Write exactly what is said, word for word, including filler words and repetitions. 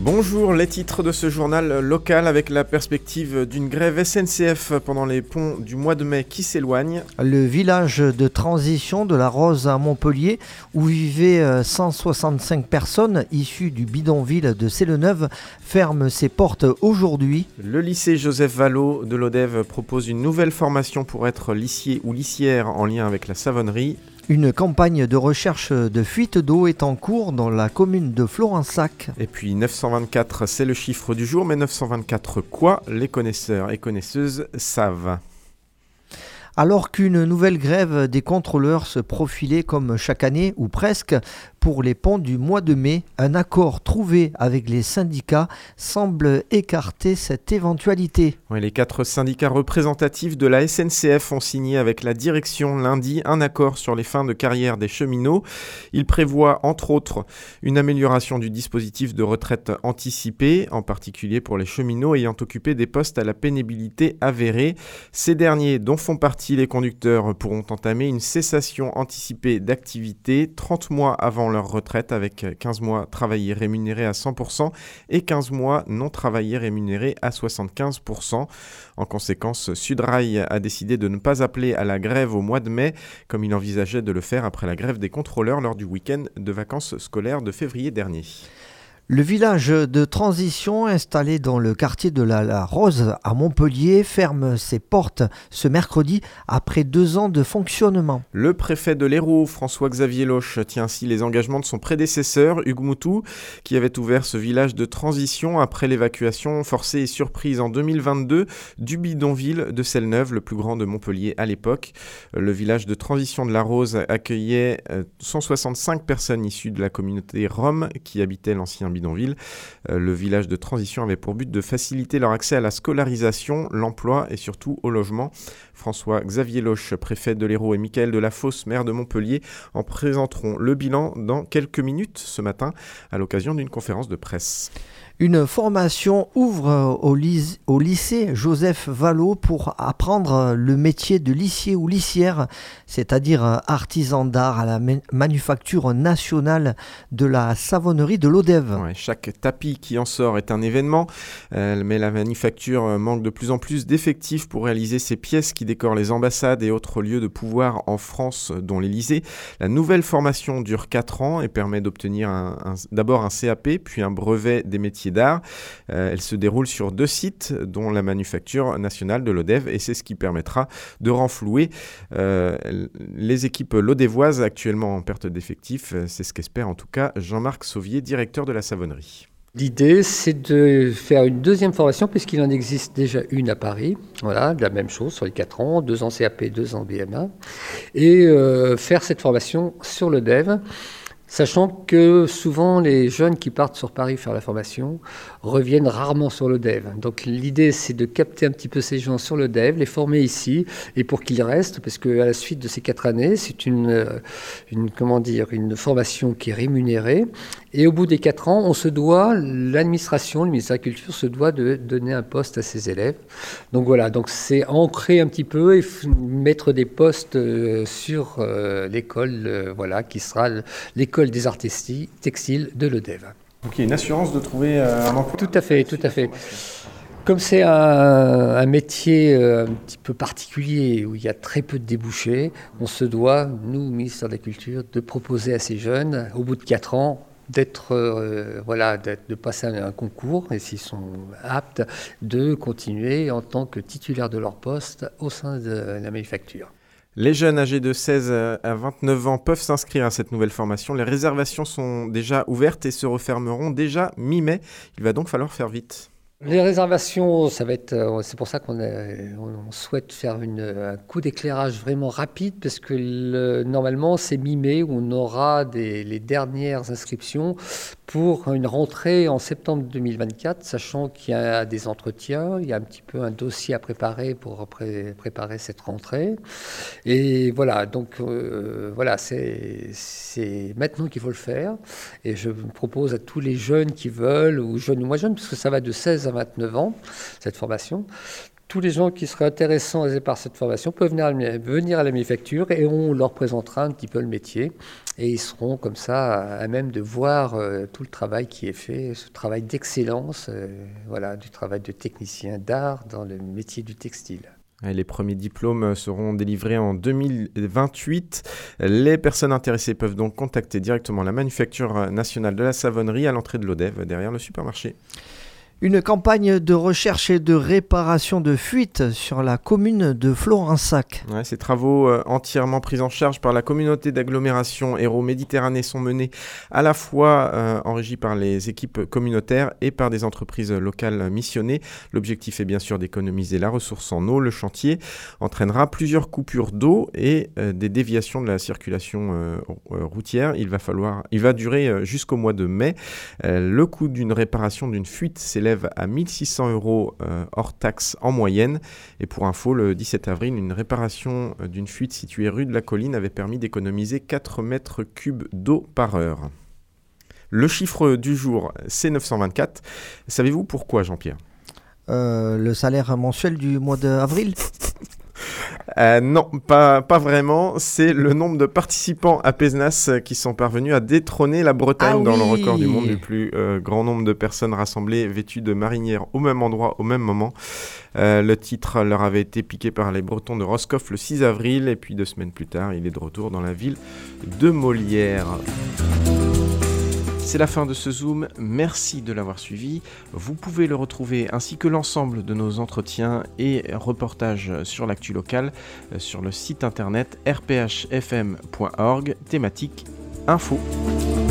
Bonjour, les titres de ce journal local avec la perspective d'une grève S N C F pendant les ponts du mois de mai qui s'éloigne. Le village de transition de la Rose à Montpellier, où vivaient cent soixante-cinq personnes issues du bidonville de Céleneuve, ferme ses portes aujourd'hui. Le lycée Joseph Vallot de l'Odève propose une nouvelle formation pour être lissier ou lissière en lien avec la savonnerie. Une campagne de recherche de fuite d'eau est en cours dans la commune de Florensac. Et puis neuf cent vingt-quatre, c'est le chiffre du jour, mais neuf cent vingt-quatre quoi? Les connaisseurs et connaisseuses savent. Alors qu'une nouvelle grève des contrôleurs se profilait comme chaque année, ou presque, pour les ponts du mois de mai, un accord trouvé avec les syndicats semble écarter cette éventualité. Oui, les quatre syndicats représentatifs de la S N C F ont signé avec la direction lundi un accord sur les fins de carrière des cheminots. Il prévoit entre autres une amélioration du dispositif de retraite anticipée, en particulier pour les cheminots ayant occupé des postes à la pénibilité avérée. Ces derniers, dont font partie les conducteurs, pourront entamer une cessation anticipée d'activité trente mois avant leur retraite, avec quinze mois travaillés rémunérés à cent pour cent et quinze mois non travaillés rémunérés à soixante-quinze pour cent. En conséquence, Sudrail a décidé de ne pas appeler à la grève au mois de mai, comme il envisageait de le faire après la grève des contrôleurs lors du week-end de vacances scolaires de février dernier. Le village de transition installé dans le quartier de la, la Rose à Montpellier ferme ses portes ce mercredi après deux ans de fonctionnement. Le préfet de l'Hérault, François-Xavier Loche, tient ainsi les engagements de son prédécesseur, Hugues Moutou, qui avait ouvert ce village de transition après l'évacuation forcée et surprise en deux mille vingt-deux du bidonville de Céleneuve, le plus grand de Montpellier à l'époque. Le village de transition de la Rose accueillait cent soixante-cinq personnes issues de la communauté Rome qui habitait l'ancien bidonville. Euh, le village de transition avait pour but de faciliter leur accès à la scolarisation, l'emploi et surtout au logement. François-Xavier Loche, préfet de l'Hérault, et Michael Delafosse, maire de Montpellier, en présenteront le bilan dans quelques minutes ce matin à l'occasion d'une conférence de presse. Une formation ouvre au, lyc- au lycée Joseph Vallot pour apprendre le métier de lissier ou lissière, c'est-à-dire artisan d'art à la ma- manufacture nationale de la savonnerie de l'Odève. Ouais, chaque tapis qui en sort est un événement, euh, mais la manufacture manque de plus en plus d'effectifs pour réaliser ces pièces qui décorent les ambassades et autres lieux de pouvoir en France, dont l'Élysée. La nouvelle formation dure quatre ans et permet d'obtenir un, un, d'abord un C A P, puis un brevet des métiers d'art. Euh, elle se déroule sur deux sites, dont la manufacture nationale de l'Odève, et c'est ce qui permettra de renflouer euh, les équipes lodévoises actuellement en perte d'effectifs. C'est ce qu'espère en tout cas Jean-Marc Sauvier, directeur de la savonnerie. L'idée, c'est de faire une deuxième formation, puisqu'il en existe déjà une à Paris, voilà, de la même chose sur les quatre ans, deux ans C A P, deux ans B M A, et euh, faire cette formation sur l'Odève. Sachant que souvent les jeunes qui partent sur Paris faire la formation reviennent rarement sur l'Odève. Donc l'idée, c'est de capter un petit peu ces gens sur l'Odève, les former ici, et pour qu'ils restent, parce qu'à la suite de ces quatre années, c'est une, une, comment dire, une formation qui est rémunérée. Et au bout des quatre ans, on se doit, l'administration, le ministère de la Culture se doit de donner un poste à ses élèves. Donc voilà, donc c'est ancrer un petit peu et f- mettre des postes euh, sur euh, l'école, euh, voilà, qui sera l'école des arts textiles, textiles de l'Odève. Donc il y a une assurance de trouver euh, un emploi. Tout à fait, tout à fait. Comme c'est un, un métier euh, un petit peu particulier où il y a très peu de débouchés, on se doit, nous, ministère de la Culture, de proposer à ces jeunes, au bout de quatre ans, d'être, euh, voilà, d'être, de passer un, un concours, et s'ils sont aptes, de continuer en tant que titulaire de leur poste au sein de la manufacture. Les jeunes âgés de seize à vingt-neuf ans peuvent s'inscrire à cette nouvelle formation. Les réservations sont déjà ouvertes et se refermeront déjà mi-mai. Il va donc falloir faire vite. Les réservations, ça va être, c'est pour ça qu'on est, on souhaite faire une, un coup d'éclairage vraiment rapide, parce que le, normalement c'est mi-mai où on aura des, les dernières inscriptions pour une rentrée en septembre deux mille vingt-quatre, sachant qu'il y a des entretiens, il y a un petit peu un dossier à préparer pour pré- préparer cette rentrée. Et voilà, donc euh, voilà, c'est, c'est maintenant qu'il faut le faire. Et je propose à tous les jeunes qui veulent, ou jeunes ou moins jeunes, parce que ça va de seize à vingt-neuf ans, cette formation, tous les gens qui seraient intéressés par cette formation peuvent venir à, la, venir à la manufacture et on leur présentera un petit peu le métier. Et ils seront comme ça à même de voir euh, tout le travail qui est fait, ce travail d'excellence, euh, voilà, du travail de technicien d'art dans le métier du textile. Les premiers diplômes seront délivrés en deux mille vingt-huit. Les personnes intéressées peuvent donc contacter directement la Manufacture nationale de la savonnerie à l'entrée de l'Odève, derrière le supermarché. Une campagne de recherche et de réparation de fuites sur la commune de Florensac. Ouais, ces travaux euh, entièrement pris en charge par la communauté d'agglomération Hérault-Méditerranée sont menés à la fois euh, en régie par les équipes communautaires et par des entreprises locales missionnées. L'objectif est bien sûr d'économiser la ressource en eau. Le chantier entraînera plusieurs coupures d'eau et euh, des déviations de la circulation euh, routière. Il va falloir, il va durer euh, jusqu'au mois de mai. Euh, le coût d'une réparation d'une fuite s'élève à mille six cents euros euh, hors taxes en moyenne. Et pour info, le dix-sept avril, une réparation d'une fuite située rue de la Colline avait permis d'économiser quatre mètres cubes d'eau par heure. Le chiffre du jour, c'est neuf cent vingt-quatre. Savez-vous pourquoi, Jean-Pierre ? euh, Le salaire mensuel du mois d'avril ? Euh, non, pas, pas vraiment. C'est le nombre de participants à Pézenas qui sont parvenus à détrôner la Bretagne ah dans oui. le record du monde du plus euh, grand nombre de personnes rassemblées vêtues de marinières au même endroit au même moment. Euh, le titre leur avait été piqué par les Bretons de Roscoff le six avril et puis deux semaines plus tard, il est de retour dans la ville de Molière. C'est la fin de ce Zoom, merci de l'avoir suivi. Vous pouvez le retrouver ainsi que l'ensemble de nos entretiens et reportages sur l'actu locale sur le site internet r p h f m point org, thématique info.